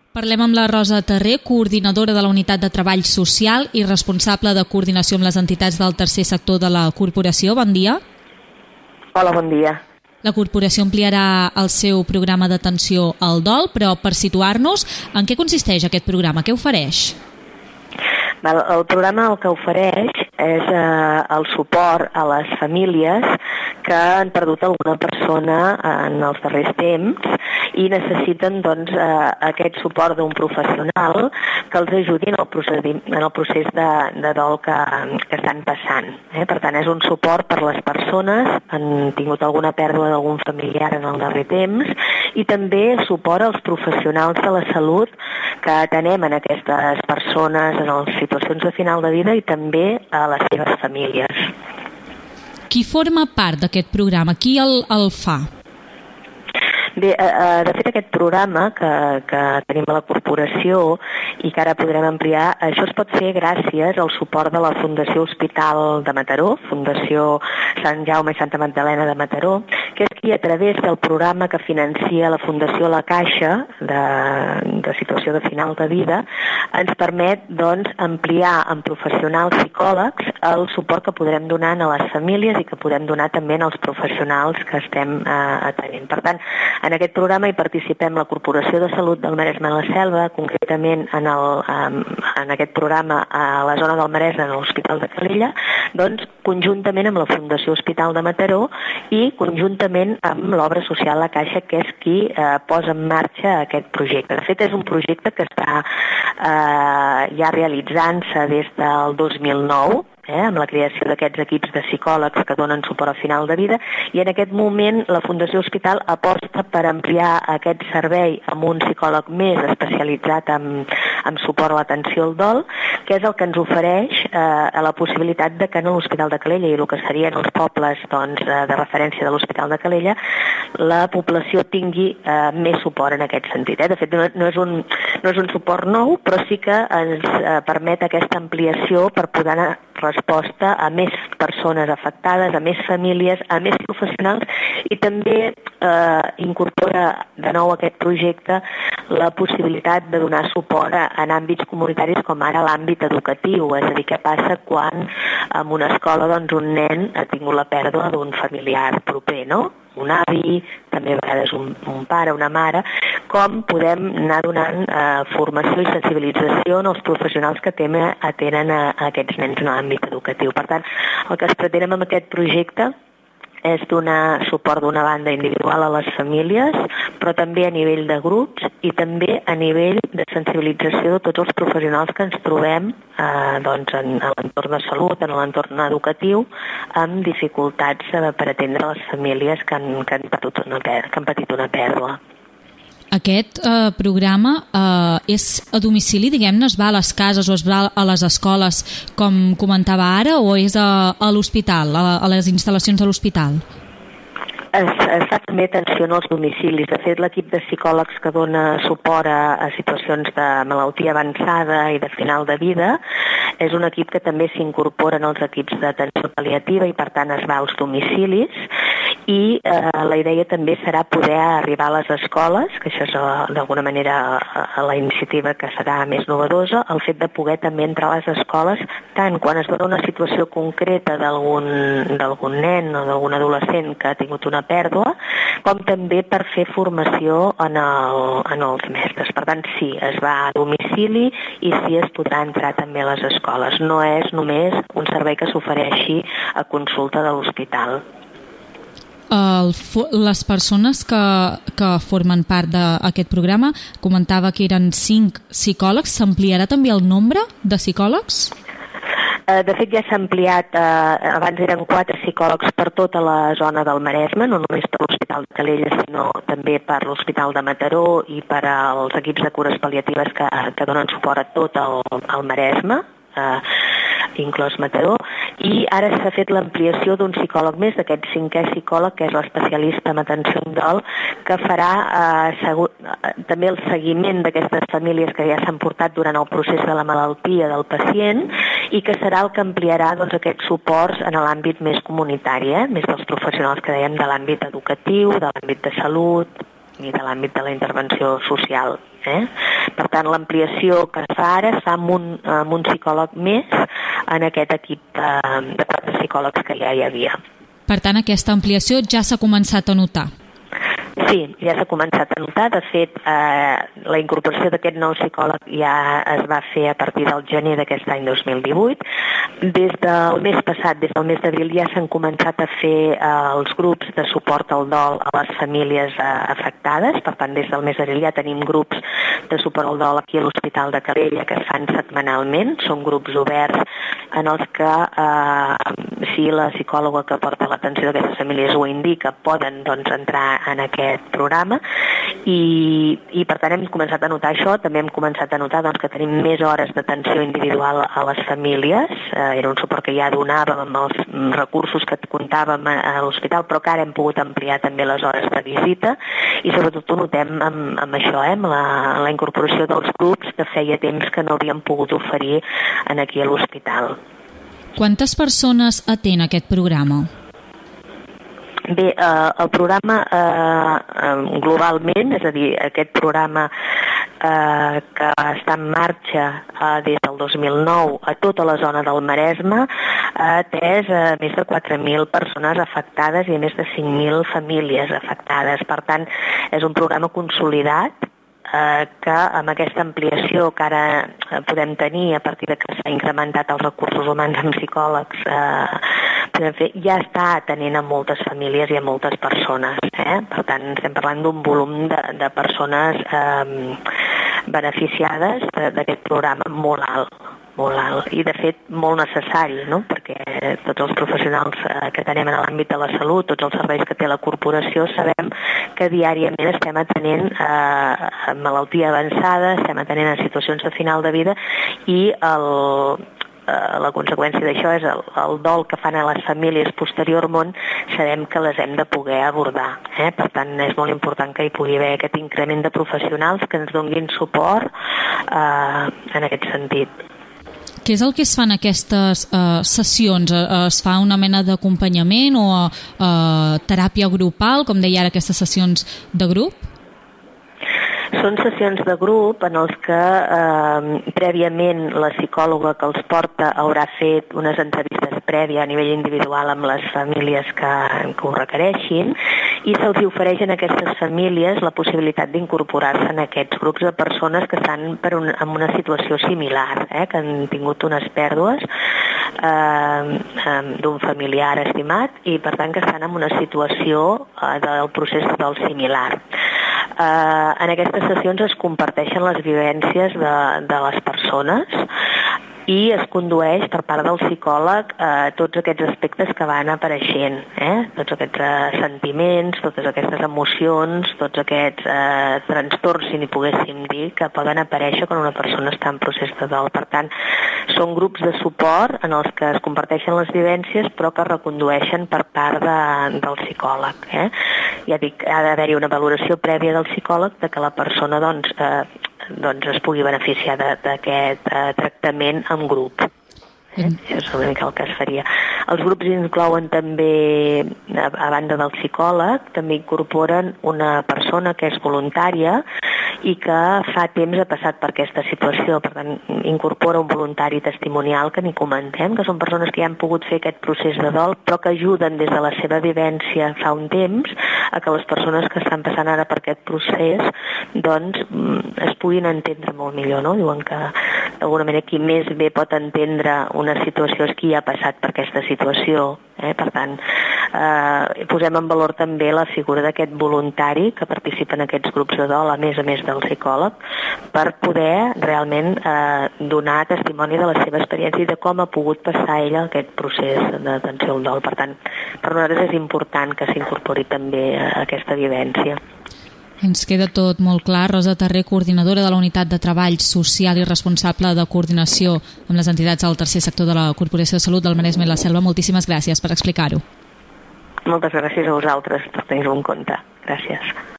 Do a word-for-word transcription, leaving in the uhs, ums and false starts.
Parlem amb la Rosa Terré, coordinadora de la Unitat de Treball Social i responsable de coordinació amb les entitats del tercer sector de la corporació. Bon dia. Hola, bon dia. La corporació ampliarà el seu programa d'atenció al dol, però per situar-nos, en què consisteix aquest programa? Què ofereix? El programa el que ofereix és eh, el suport a les famílies que han perdut alguna persona en els darrers temps i necessiten doncs, eh, aquest suport d'un professional que els ajudi en el, en el procés de, de dol que, que estan passant. Eh? Per tant, és un suport per les persones que han tingut alguna pèrdua d'algun familiar en el darrer temps i també suport als professionals de la salut que atenem en aquestes persones en les situacions de final de vida i també a les seves famílies. Qui forma part d'aquest programa? Qui el, el fa? Bé, eh, de fet aquest programa que, que tenim a la corporació i que ara podrem ampliar, això es pot fer gràcies al suport de la Fundació Hospital de Mataró, Fundació Sant Jaume i Santa Magdalena de Mataró, que és qui a través del programa que financia la Fundació La Caixa de, de situació de final de vida ens permet doncs, ampliar en professionals psicòlegs el suport que podrem donar a les famílies i que podem donar també als professionals que estem eh, atenent. Per tant, en aquest programa hi participem la Corporació de Salut del Maresme i la Selva, concretament en, el, en aquest programa a la zona del Maresme, en l'Hospital de Calella, doncs conjuntament amb la Fundació Hospital de Mataró i conjuntament amb l'Obra Social La Caixa, que és qui eh, posa en marxa aquest projecte. De fet, és un projecte que està eh, ja realitzant-se des del dos mil nou, Eh, amb la creació d'aquests equips de psicòlegs que donen suport al final de vida i en aquest moment la Fundació Hospital aposta per ampliar aquest servei amb un psicòleg més especialitzat en, en suport a l'atenció al dol, que és el que ens ofereix eh, la possibilitat de que en l'Hospital de Calella i el que serien els pobles doncs, de referència de l'Hospital de Calella la població tingui eh, més suport en aquest sentit. Eh? De fet, no, no, és un, no és un suport nou, però sí que ens eh, permet aquesta ampliació per poder anar resposta a més persones afectades, a més famílies, a més professionals i també eh, incorpora de nou aquest projecte la possibilitat de donar suport a, en àmbits comunitaris com ara l'àmbit educatiu, és a dir, què passa quan en una escola doncs, un nen ha tingut la pèrdua d'un familiar proper, no? Un avi, també a vegades un, un pare, una mare, com podem anar donant eh, formació i sensibilització als professionals que tenen, atenen a, a aquests nens en l'àmbit educatiu. Per tant, el que es pretén amb aquest projecte és donar suport d'una banda individual a les famílies, però també a nivell de grups i també a nivell de sensibilització de tots els professionals que ens trobem eh, doncs en, en l'entorn de salut, en l'entorn educatiu, amb dificultats eh, per atendre les famílies que han, que han, patit, una pèrdua, que han patit una pèrdua. Aquest eh, programa eh, és a domicili, diguem-ne, es va a les cases o es va a les escoles, com comentava ara, o és a, a l'hospital, a, a les instal·lacions de l'hospital? Es, es fa també atenció als domicilis. De fet, l'equip de psicòlegs que dona suport a, a situacions de malaltia avançada i de final de vida és un equip que també s'incorpora en els equips d'atenció pal·liativa i, per tant, es va als domicilis i eh, la idea també serà poder arribar a les escoles, que això és d'alguna manera a la iniciativa que serà més novedosa, el fet de poder també entrar a les escoles tant quan es dona una situació concreta d'algun d'algun nen o d'algun adolescent que ha tingut una pèrdua, com també per fer formació en, el, en els mestres. Per tant, sí, es va a domicili i sí es podrà entrar també a les escoles. No és només un servei que s'ofereixi a consulta de l'hospital. El, les persones que, que formen part d'aquest programa, comentava que eren cinc psicòlegs, s'ampliarà també el nombre de psicòlegs? De fet, ja s'ha ampliat, eh, abans eren quatre psicòlegs per tota la zona del Maresme, no només per l'Hospital de Calella, sinó també per l'Hospital de Mataró i per als equips de cures pal·liatives que, que donen suport a tot el, el Maresme, eh, inclòs Mataró, i ara s'ha fet l'ampliació d'un psicòleg més, d'aquest cinquè psicòleg, que és l'especialista en atenció al dol, que farà eh, segur, eh, també el seguiment d'aquestes famílies que ja s'han portat durant el procés de la malaltia del pacient i que serà el que ampliarà doncs, aquests suports en l'àmbit més comunitari, eh? Més dels professionals que dèiem de l'àmbit educatiu, de l'àmbit de salut. i de l'àmbit de la intervenció social. Eh? Per tant, l'ampliació que es fa ara es fa amb un, amb un psicòleg més en aquest equip de, de quatre psicòlegs que ja hi havia. Per tant, aquesta ampliació ja s'ha començat a notar. Sí, ja s'ha començat a notar. De fet, eh, la incorporació d'aquest nou psicòleg ja es va fer a partir del gener d'aquest any dos mil divuit. Des del mes passat, des del mes d'abril, ja s'han començat a fer eh, els grups de suport al dol a les famílies eh, afectades. Per tant, des del mes d'abril ja tenim grups de suport al dol aquí a l'Hospital de Calella que es fan setmanalment. Són grups oberts en els que, eh, si la psicòloga que porta l'atenció d'aquestes famílies ho indica, poden doncs, entrar en aquest programa i, i per tant hem començat a notar això. També hem començat a notar doncs, que tenim més hores d'atenció individual a les famílies. Eh, era un suport que ja donàvem amb els recursos que comptàvem a, a l'hospital, però que ara hem pogut ampliar també les hores de visita i sobretot ho notem amb, amb això, eh, amb la, la incorporació dels grups que feia temps que no havíem pogut oferir en aquí a l'hospital. Quantes persones atén aquest programa? Bé, eh, el programa eh, globalment, és a dir, aquest programa eh, que està en marxa eh, des del dos mil nou a tota la zona del Maresme, ha atès eh, més de quatre mil persones afectades i més de cinc mil famílies afectades. Per tant, és un programa consolidat eh, que amb aquesta ampliació que ara podem tenir a partir de que s'ha incrementat els recursos humans amb psicòlegs, eh, podem fer, ja està atenent a moltes famílies i a moltes persones. Eh? Per tant, estem parlant d'un volum de, de persones eh, beneficiades d'aquest programa molt alt. molt alt i de fet molt necessari, no? Perquè tots els professionals eh, que tenim en l'àmbit de la salut, tots els serveis que té la corporació, sabem que diàriament estem atenent eh, a malaltia avançada, estem atenent a situacions de final de vida i el, eh, la conseqüència d'això és el, el dol que fan a les famílies posteriorment, sabem que les hem de poder abordar. Eh? Per tant, és molt important que hi pugui haver aquest increment de professionals que ens donguin suport eh, en aquest sentit. Què és el que es fa en aquestes uh, sessions? Es fa una mena d'acompanyament o uh, teràpia grupal, com deia ara, aquestes sessions de grup? Són sessions de grup en els que eh, prèviament la psicòloga que els porta haurà fet unes entrevistes prèvies a nivell individual amb les famílies que, que ho requereixin i se'ls ofereix a aquestes famílies la possibilitat d'incorporar-se en aquests grups de persones que estan per un, en una situació similar, eh, que han tingut unes pèrdues eh, d'un familiar estimat i per tant que estan en una situació eh, del procés del similar. Uh, en aquestes sessions es comparteixen les vivències de, de les persones i es condueix per part del psicòleg eh, tots aquests aspectes que van apareixent, eh? Tots aquests eh, sentiments, totes aquestes emocions, tots aquests eh, trastorns, si n'hi poguéssim dir, que poden aparèixer quan una persona està en procés de dol. Per tant, són grups de suport en els que es comparteixen les vivències però que es recondueixen per part de, del psicòleg. Eh? Ja dic, ha d'haver-hi una valoració prèvia del psicòleg de que la persona doncs, eh, doncs es pugui beneficiar d'aquest eh, tractament en grup. Eh? Això és una mica el que es faria. Els grups inclouen també, a, a banda del psicòleg, també incorporen una persona que és voluntària i que fa temps ha passat per aquesta situació. Per tant, incorpora un voluntari testimonial que n'hi comentem, que són persones que ja han pogut fer aquest procés de dol, però que ajuden des de la seva vivència fa un temps a que les persones que estan passant ara per aquest procés doncs es puguin entendre molt millor, no? Diuen que d'alguna manera qui més bé pot entendre una situació és qui ha passat per aquesta situació. Eh? Per tant, eh, posem en valor també la figura d'aquest voluntari que participa en aquests grups de dol, a més a més del psicòleg, per poder realment eh, donar testimoni de la seva experiència i de com ha pogut passar ella aquest procés d'atenció al dol. Per tant, per nosaltres és important que s'incorpori també aquesta vivència. Ens queda tot molt clar. Rosa Terré, coordinadora de la Unitat de Treball Social i responsable de coordinació amb les entitats del tercer sector de la Corporació de Salut del Maresme i la Selva. Moltíssimes gràcies per explicar-ho. Moltes gràcies a vosaltres per tenir-ho en compte. Gràcies.